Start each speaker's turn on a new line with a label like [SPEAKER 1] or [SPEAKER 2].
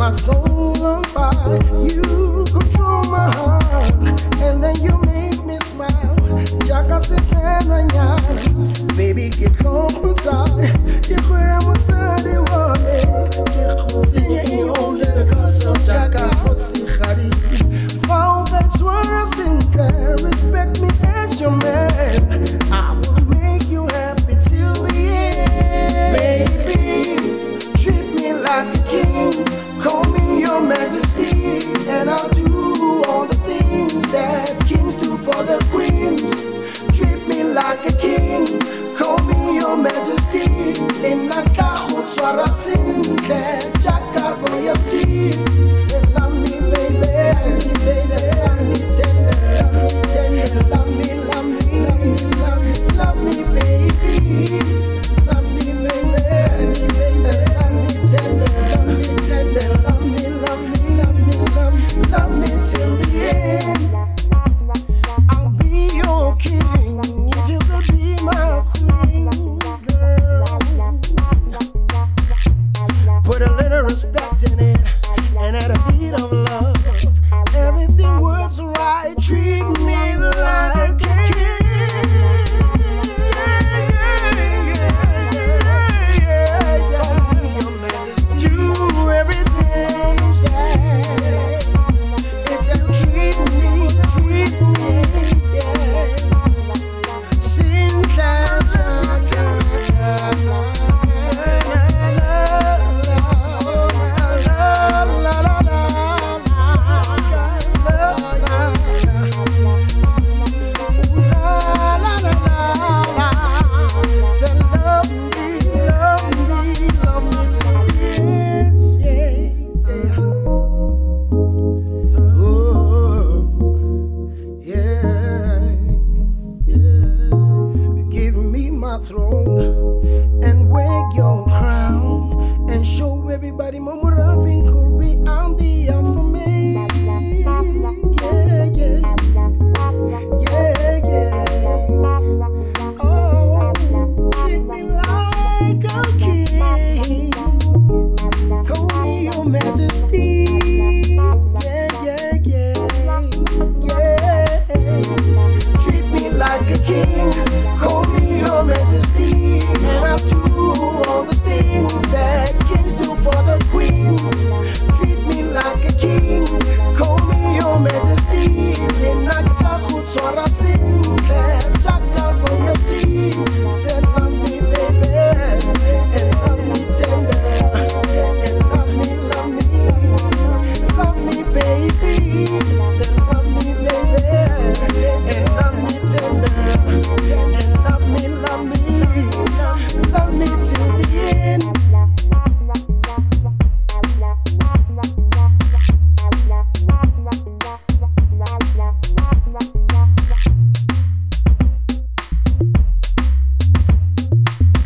[SPEAKER 1] my soul on fire. You control my heart, and then you make me smile. Jaka setena nyana, baby get long inside. You hear me say the word, you could you only the castle. Jaka hosi khari, wow that's what I think. Respect me as your man. I will make you happy till the end, baby. Treat me like a king, call me your majesty, and I'll do all the things that kings do for the queens. Treat me like a king, call me your majesty. In a cajot suaracintle, Jaka royalty. And love me, baby, love me tender, love me, love me, love me, love me, baby. Love me, baby, love me tender, love me, love me, love me, love me, love me till the end. I'll be your king if you could be my queen, girl. Put a little respect in it, and at a beat of love, everything works right. Treat me like a king. Do everything right. If you treat me, yeah. Sin throne and wear your crown and show everybody Mama Ravin Corby, I'm the alpha